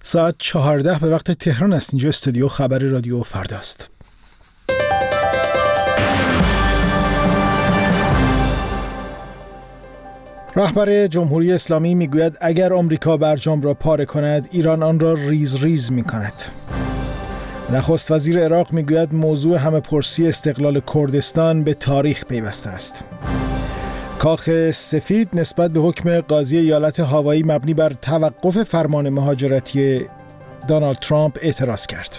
ساعت 14 به وقت تهران است. اینجا استودیو خبر رادیو فرداست. رهبر جمهوری اسلامی میگوید اگر آمریکا برجام را پاره کند، ایران آن را ریز ریز میکند. نخست وزیر عراق میگوید موضوع همه پرسی استقلال کردستان به تاریخ پیوسته است. کاخ سفید نسبت به حکم قاضی ایالت هاوایی مبنی بر توقف فرمان مهاجرتی دونالد ترامپ اعتراض کرد.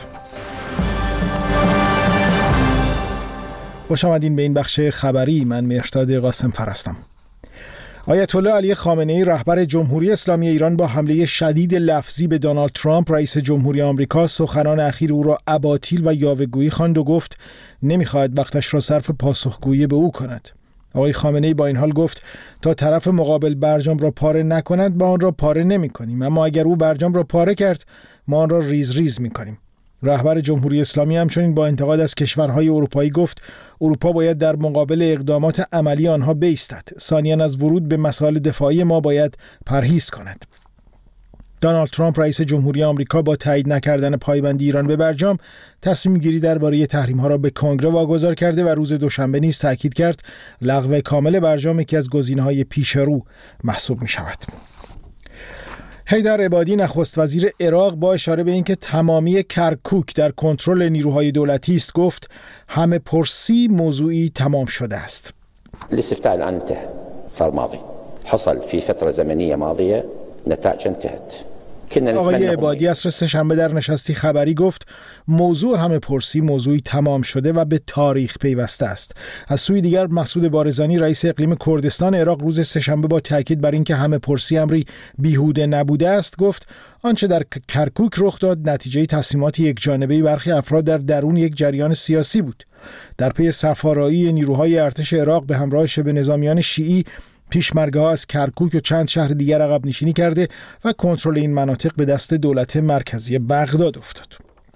خوش آمدین به این بخش خبری. من مهرداد قاسم هستم. آیت الله علی خامنه‌ای رهبر جمهوری اسلامی ایران با حمله شدید لفظی به دونالد ترامپ رئیس جمهوری آمریکا سخنان اخیر او را اباطیل و یاوه‌گویی خواند و گفت نمی‌خواهد وقتش را صرف پاسخگویی به او کند. آقای خامنه‌ای با این حال گفت تا طرف مقابل برجام را پاره نکند ما آن را پاره نمی‌کنیم، اما اگر او برجام را پاره کرد ما آن را ریز ریز می‌کنیم. رهبر جمهوری اسلامی همچنین با انتقاد از کشورهای اروپایی گفت اروپا باید در مقابل اقدامات عملی آنها بایستد. ثانیاً از ورود به مسائل دفاعی ما باید پرهیز کند. دونالد ترامپ رئیس جمهوری آمریکا با تایید نکردن پایبندی ایران به برجام تصمیم گیری درباره تحریم‌ها را به کنگره واگذار کرده و روز دوشنبه نیز تاکید کرد لغو کامل برجام یکی از گزینه‌های پیش رو محسوب می‌شود. حیدر عبادی نخست وزیر عراق با اشاره به اینکه تمامی کرکوک در کنترل نیروهای دولتی است گفت همه پرسی موضوعی تمام شده است. الاستفتاء الان انتهى صار ماضي حصل في فتره زمنيه ماضيه نتائج انتهت. آقای عبادی عصر سه‌شنبه در نشستی خبری گفت موضوع همه پرسی موضوعی تمام شده و به تاریخ پیوسته است. از سوی دیگر مسعود بارزانی رئیس اقلیم کردستان عراق روز سه‌شنبه با تاکید بر اینکه همه پرسی امری بیهوده نبوده است گفت آنچه در کرکوک رخ داد نتیجه تصمیمات یکجانبه برخی افراد در درون یک جریان سیاسی بود. در پی سرفارایی نیروهای ارتش عراق به همراه شبه نظامیان شیعی پیشمرگه‌ها از کرکوک و چند شهر دیگر عقب نشینی کرده و کنترل این مناطق به دست دولت مرکزی بغداد افتاد.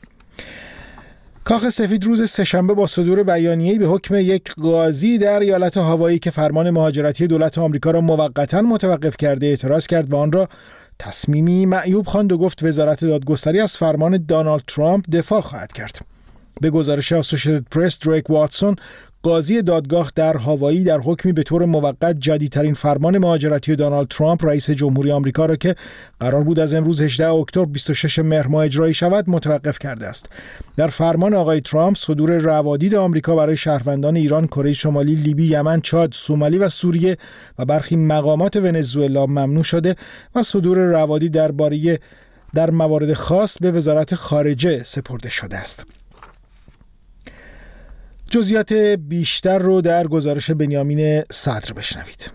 کاخ سفید روز سه‌شنبه با صدور بیانیه‌ای به حکم یک قاضی در ایالت هاوایی که فرمان مهاجرتی دولت آمریکا را موقتاً متوقف کرده اعتراض کرد و آن را تصمیمی معیوب خواند و گفت وزارت دادگستری از فرمان دونالد ترامپ دفاع خواهد کرد. به گزارش اسوسییتد پرس دریک واتسون قاضی دادگاه در هاوایی در حکمی به طور موقت جدیدترین فرمان مهاجرتی دونالد ترامپ رئیس جمهوری آمریکا را که قرار بود از امروز 18 اکتبر 26 مهر ماه اجرایی شود متوقف کرده است. در فرمان آقای ترامپ صدور روادید آمریکا برای شهروندان ایران، کره شمالی، لیبی، یمن، چاد، سومالی و سوریه و برخی مقامات ونزوئلا ممنوع شده و صدور روادید در موارد خاص به وزارت خارجه سپرده شده است. جزئیات بیشتر رو در گزارش بنیامین صدر بشنوید.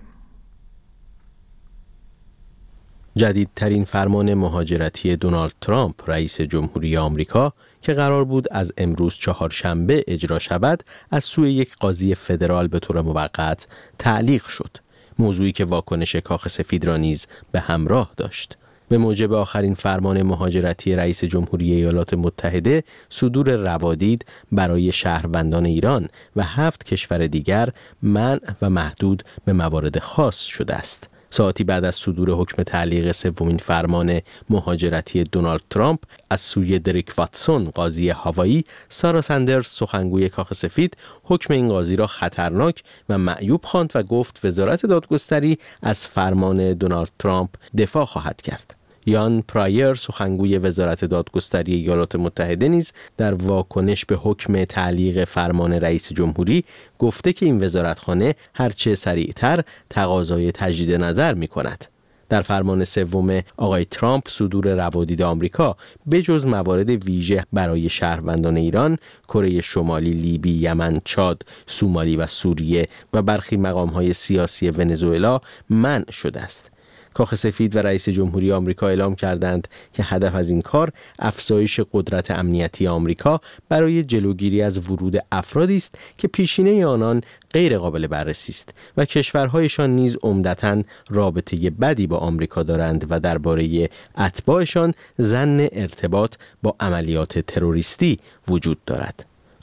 جدیدترین فرمان مهاجرتی دونالد ترامپ رئیس جمهوری آمریکا که قرار بود از امروز چهارشنبه اجرا شود از سوی یک قاضی فدرال به طور موقت تعلیق شد، موضوعی که واکنش کاخ سفید را نیز به همراه داشت. به موجب آخرین فرمان مهاجرتی رئیس جمهوری ایالات متحده، صدور روادید برای شهروندان ایران و 7 کشور دیگر منع و محدود به موارد خاص شده است. ساعتی بعد از صدور حکم تعلیق سومین فرمان مهاجرتی دونالد ترامپ از سوی دریک واتسون قاضی هاوایی، سارا سندرز سخنگوی کاخ سفید حکم این قاضی را خطرناک و معیوب خواند و گفت وزارت دادگستری از فرمان دونالد ترامپ دفاع خواهد کرد. یان پرایر سخنگوی وزارت دادگستری ایالات متحده نیز در واکنش به حکم تعلیق فرمان رئیس جمهوری گفته که این وزارتخانه هرچه سریعتر تقاضای تجدید نظر می کند. در فرمان سوم آقای ترامپ صدور روادید آمریکا به جز موارد ویژه برای شهروندان ایران، کره شمالی، لیبی، یمن، چاد، سومالی و سوریه و برخی مقام‌های سیاسی ونزوئلا منع شده است. کاخ سفید و رئیس جمهوری آمریکا اعلام کردند که هدف از این کار افزایش قدرت امنیتی آمریکا برای جلوگیری از ورود افرادی است که پیشینه آنان غیر قابل بررسی است و کشورهایشان نیز عمدتاً رابطه بدی با آمریکا دارند و درباره اتباعشان ظن ارتباط با عملیات تروریستی وجود دارد.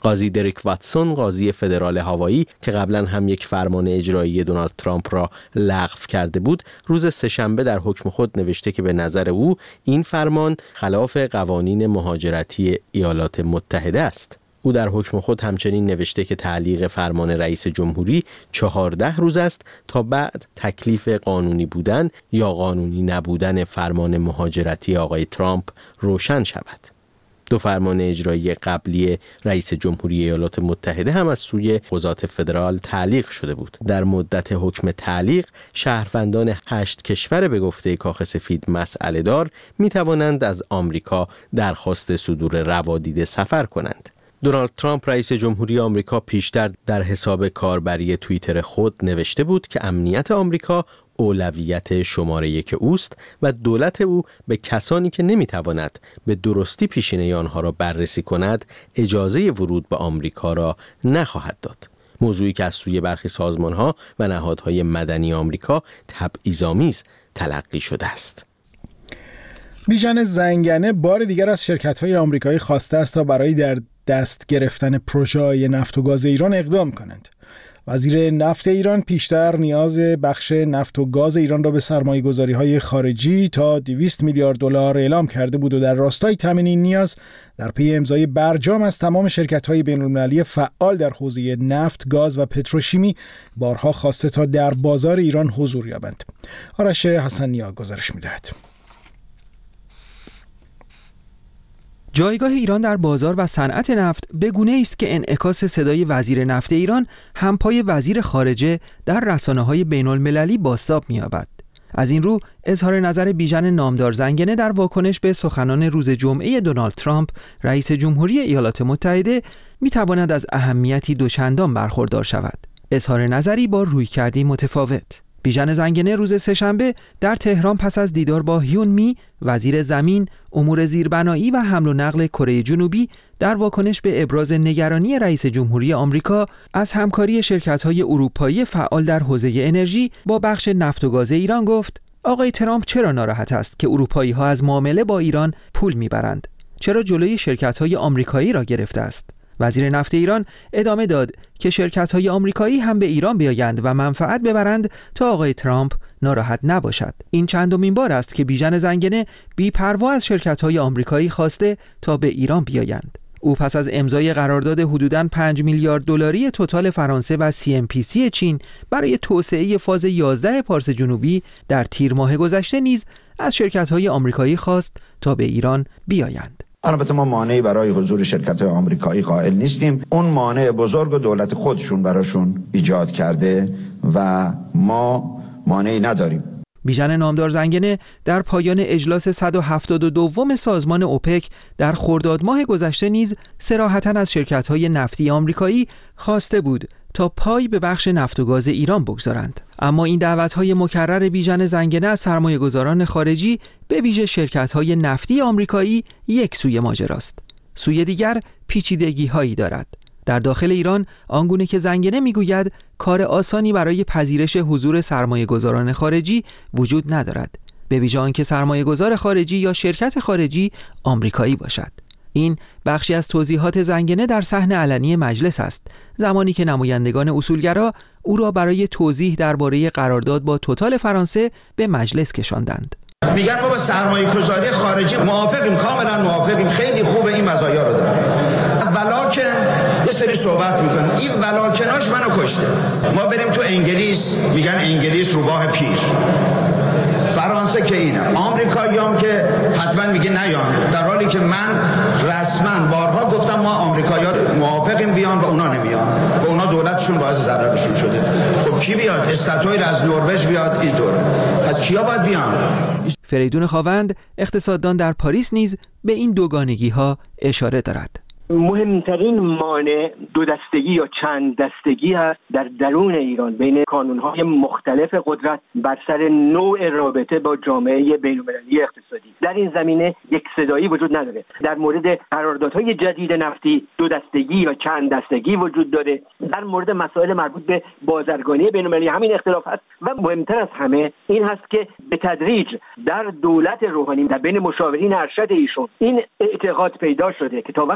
قاضی دریک واتسون، قاضی فدرال هاوایی که قبلا هم یک فرمان اجرایی دونالد ترامپ را لغو کرده بود، روز سه‌شنبه در حکم خود نوشته که به نظر او این فرمان خلاف قوانین مهاجرتی ایالات متحده است. او در حکم خود همچنین نوشته که تعلیق فرمان رئیس جمهوری 14 روز است تا بعد تکلیف قانونی بودن یا قانونی نبودن فرمان مهاجرتی آقای ترامپ روشن شود. دو فرمان اجرایی قبلی رئیس جمهوری ایالات متحده هم از سوی قضات فدرال تعلیق شده بود. در مدت حکم تعلیق، شهروندان 8 کشور به گفته کاخ سفید مسئله دار می توانند از آمریکا درخواست صدور روادید سفر کنند. دونالد ترامپ رئیس جمهوری آمریکا پیشتر در حساب کاربری توییتر خود نوشته بود که امنیت آمریکا اولویت شماره 1 اوست و دولت او به کسانی که نمیتواند به درستی پیشینه آنها را بررسی کند اجازه ورود به آمریکا را نخواهد داد. موضوعی که از سوی برخی سازمانها و نهادهای مدنی آمریکا تبعیض‌آمیز تلقی شده است. بیژن زنگنه بار دیگر از شرکت‌های آمریکایی خواسته است تا برای در دست گرفتن پروژه‌های نفت و گاز ایران اقدام کنند. وزیر نفت ایران پیشتر نیاز بخش نفت و گاز ایران را به سرمایه‌گذاری‌های خارجی تا 200 میلیارد دلار اعلام کرده بود و در راستای تامین این نیاز در پی امضای برجام از تمام شرکت‌های بین‌المللی فعال در حوزه نفت، گاز و پتروشیمی بارها خواسته تا در بازار ایران حضور یابند. آرش حسن‌نیا گزارش می‌دهد. جایگاه ایران در بازار و صنعت نفت به گونه‌ای است که انعکاس صدای وزیر نفت ایران همپای وزیر خارجه در رسانه‌های بین‌المللی بازتاب می‌یابد. از این رو اظهار نظر بیژن نامدار زنگنه در واکنش به سخنان روز جمعه دونالد ترامپ رئیس جمهوری ایالات متحده می‌تواند از اهمیتی دوچندان برخوردار شود. اظهار نظری با رویکردی متفاوت. بیژن زنگنه روز سه‌شنبه در تهران پس از دیدار با هیون می، وزیر زمین، امور زیربنایی و حمل و نقل کره جنوبی، در واکنش به ابراز نگرانی رئیس جمهوری آمریکا از همکاری شرکت‌های اروپایی فعال در حوزه انرژی با بخش نفت و گاز ایران گفت: آقای ترامپ چرا ناراحت است که اروپایی‌ها از معامله با ایران پول می‌برند؟ چرا جلوی شرکت‌های آمریکایی را گرفته است؟ وزیر نفت ایران ادامه داد که شرکت‌های آمریکایی هم به ایران بیایند و منفعت ببرند تا آقای ترامپ ناراحت نباشد. این چندمین بار است که بیژن زنگنه بی‌پروا از شرکت‌های آمریکایی خواسته تا به ایران بیایند. او پس از امضای قرارداد حدوداً 5 میلیارد دلاری توتال فرانسه و CNPC چین برای توسعه فاز 11 پارس جنوبی در تیر ماه گذشته نیز از شرکت‌های آمریکایی خواست تا به ایران بیایند. البته ما مانعی برای حضور شرکت‌های آمریکایی قائل نیستیم. اون مانع بزرگ و دولت خودشون براشون ایجاد کرده و ما مانعی نداریم. بیژن نامدار زنگنه در پایان اجلاس 172 سازمان اوپک در خرداد ماه گذشته نیز صراحتاً از شرکت‌های نفتی آمریکایی خواسته بود تا پای به بخش نفت و گاز ایران بگذارند. اما این دعوت‌های مکرر بیژن زنگنه از سرمایه‌گذاران خارجی به ویژه شرکت‌های نفتی آمریکایی یک سوی ماجراست. سوی دیگر پیچیدگی‌هایی دارد. در داخل ایران آنگونه که زنگنه میگوید کار آسانی برای پذیرش حضور سرمایه‌گذاران خارجی وجود ندارد، به ویژه آنکه سرمایه‌گذار خارجی یا شرکت خارجی آمریکایی باشد. این بخشی از توضیحات زنگنه در صحن علنی مجلس است، زمانی که نمایندگان اصولگرا او را برای توضیح درباره قرارداد با توتال فرانسه به مجلس کشاندند. میگن ما با سرمایه‌گذاری خارجی موافقیم، کاملا موافقیم، خیلی خوبه، این مزایا رو داره. ولکن یه سری صحبت میکنیم، این ولکناش منو کشته. ما بریم تو انگلیس، میگن انگلیس روباه پیر. فرانسه که اینه، آمریکاییام که حتما میگه نیان، در حالی که من رسما بارها گفتم ما آمریکایی‌ها موافقیم بیان و اونا نمیان و اونا دولتشون باعث ضررشون شده. خب کی بیاد؟ استاتویل از نروژ بیاد اینطور، پس کیا باید بیان؟ فریدون خاوند اقتصاددان در پاریس نیز به این دوگانگی‌ها اشاره دارد. مهمترین مانع دو دستگی یا چند دستگی هست در درون ایران بین کانونهای مختلف قدرت بر سر نوع رابطه با جامعه بین‌المللی اقتصادی. در این زمینه یک صدایی وجود نداره. در مورد قراردادهای جدید نفتی دو دستگی یا چند دستگی وجود داره. در مورد مسائل مربوط به بازرگانی بین‌المللی همین اختلاف هست و مهمتر از همه این هست که به تدریج در دولت روحانی در بین مشاورین ارشد ایشون این اعتقاد پیدا شده که تا وقتی که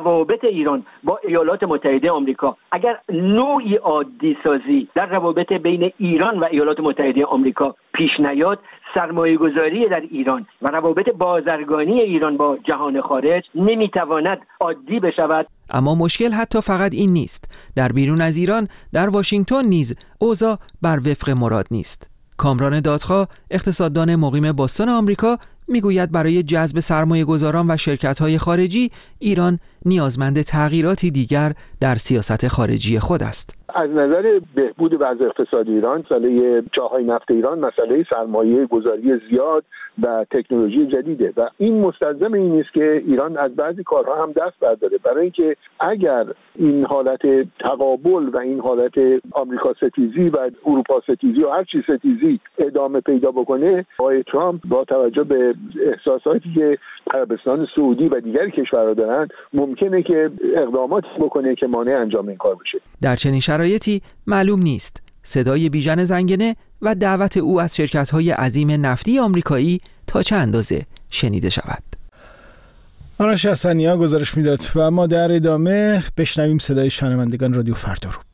روابط ایران با ایالات متحده آمریکا اگر نوعی عادی سازی در روابط بین ایران و ایالات متحده آمریکا پیش نیاد، سرمایه گذاری در ایران و روابط بازرگانی ایران با جهان خارج نمیتواند عادی بشود. اما مشکل حتی فقط این نیست. در بیرون از ایران، در واشنگتن نیز اوضاع بر وفق مراد نیست. کامران دادخواه، اقتصاددان مقیم بوستون آمریکا، میگوید برای جذب سرمایه گذاران و شرکت‌های خارجی ایران نیازمند تغییراتی دیگر در سیاست خارجی خود است. از نظر بهبود وضع اقتصادی ایران، مسئله چاهای نفت ایران مسئله سرمایه گذاری زیاد و تکنولوژی جدیده و این مستلزم این نیست که ایران از بعضی کارها هم دست برداره، برای اینکه اگر این حالت تقابل و این حالت آمریکا ستیزی و اروپا ستیزی و هر چی ستیزی ادامه پیدا بکنه، آقای ترامپ با توجه به احساساتی که عربستان سعودی و دیگر کشورها دارن ممکنه که اقداماتی بکنه که مانع انجام این کار بشه. در چنین شرایطی معلوم نیست صدای بیژن زنگنه و دعوت او از شرکت‌های عظیم نفتی آمریکایی تا چه اندازه شنیده شود. آرش حسنی‌ها گزارش میداد و ما در ادامه بشنویم صدای شنوندگان رادیو فردا رو.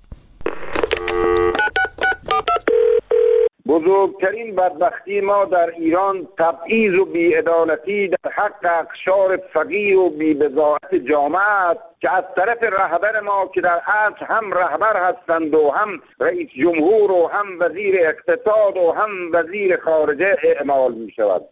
بزرگترین بدبختی ما در ایران تبعیض و بی‌عدالتی در حق اقشار فقیر و بی‌بضاعت جامعه که از طرف رهبر ما که در اصل هم رهبر هستند و هم رئیس جمهور و هم وزیر اقتصاد و هم وزیر خارجه اعمال می شود.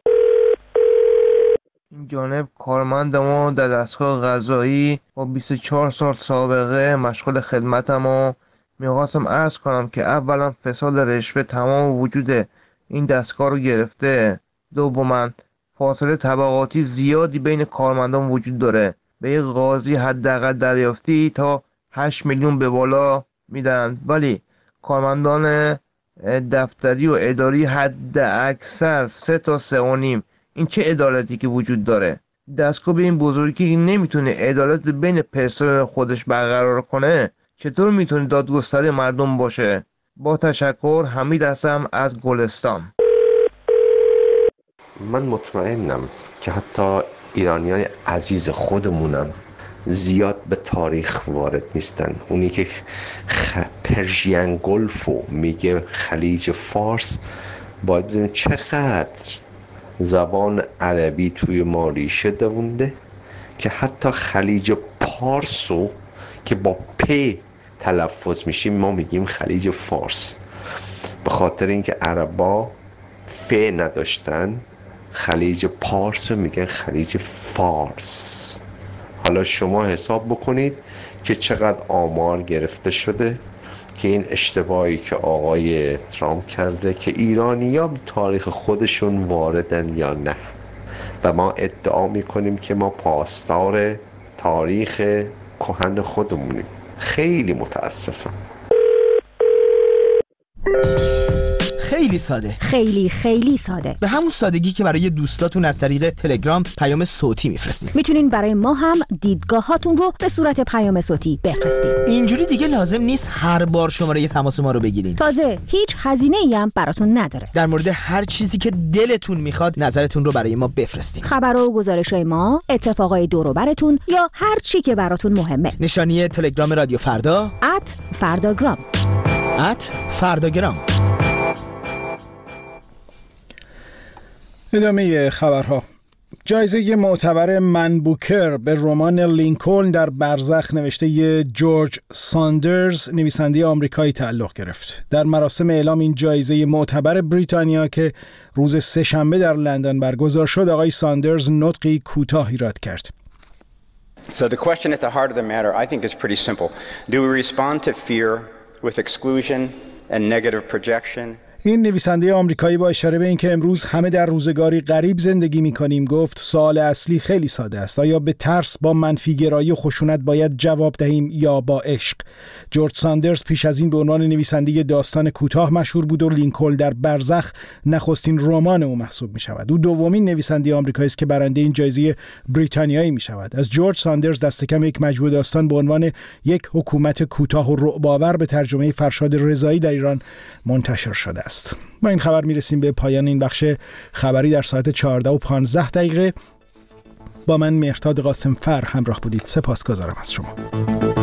این جانب کارمند ما در دستگاه قضایی با 24 سال سابقه مشغول خدمتم و میخواستم عرض کنم که اولا فساد رشوه تمام وجود این دستگاه رو گرفته، دوما فاصله طبقاتی زیادی بین کارمندان وجود داره. به یک قاضی حداقل دریافتی تا 8 میلیون به بالا میدن، ولی کارمندان دفتری و اداری حد اکثر 3 تا 3.5. این چه عدالتی که وجود داره؟ دستگاه به این بزرگی نمیتونه عدالت بین پرسنل خودش برقرار کنه، چطور میتونه دادگستری مردم باشه؟ با تشکر، حمید هستم از گلستان. من مطمئنم که حتی ایرانیان عزیز خودمونم زیاد به تاریخ وارد نیستن. اونی که پرژین گلفو میگه خلیج فارس، باید بدونیم چقدر زبان عربی توی ما ریشه دوونده که حتی خلیج پارسو که با پ تلفظ میشیم ما میگیم خلیج فارس، به خاطر اینکه عربا ف نداشتن خلیج پارس رو میگن خلیج فارس. حالا شما حساب بکنید که چقدر آمار گرفته شده که این اشتباهی که آقای ترامپ کرده که ایرانی‌ها به تاریخ خودشون واردن یا نه، و ما ادعا میکنیم که ما پاسدار تاریخ کهن خودمونیم. خیلی متاسفم. خیلی ساده، خیلی ساده، به همون سادگی که برای دوستاتون از طریق تلگرام پیام صوتی میفرستید. میتونین برای ما هم دیدگاهاتون رو به صورت پیام صوتی بفرستید. اینجوری دیگه لازم نیست هر بار شماره تماس ما رو بگیرین. تازه هیچ هزینه‌ای هم براتون نداره. در مورد هر چیزی که دلتون میخواد نظرتون رو برای ما بفرستید. خبرها و گزارش‌های ما، اتفاقای دور و براتون یا هر چی که براتون مهمه. نشانی تلگرام رادیو فردا @فرداگرام. @فرداگرام. ادامه خبرها. جایزه معتبر من بوکر به رمان لینکلن در برزخ نوشته جورج ساندرز نویسنده آمریکایی تعلق گرفت. در مراسم اعلام این جایزه معتبر بریتانیا که روز سه‌شنبه در لندن برگزار شد، آقای ساندرز نطقی کوتاه ایراد کرد. So the question at the heart of the matter, I think, is pretty simple. Do we respond to fear with exclusion and negative projection? این نویسنده آمریکایی با اشاره به اینکه امروز همه در روزگاری غریب زندگی می‌کنیم گفت سوال اصلی خیلی ساده است: آیا به ترس با منفی‌گرایی و خشونت باید جواب دهیم یا با عشق؟ جورج ساندرز پیش از این به عنوان نویسنده داستان کوتاه مشهور بود و لینکلن در برزخ نخستین رمان او محسوب می‌شود. او دومین نویسنده آمریکایی است که برنده این جایزه بریتانیایی می‌شود. از جورج ساندرز دست کم یک مجموعه داستان به عنوان یک حکومت کوتاه و رعب‌آور به ترجمه فرشاد رضایی در ایران منتشر شده است. با این خبر میرسیم به پایان این بخش خبری در ساعت 14:15. با من مهرداد قاسمفر همراه بودید. سپاسگزارم از شما.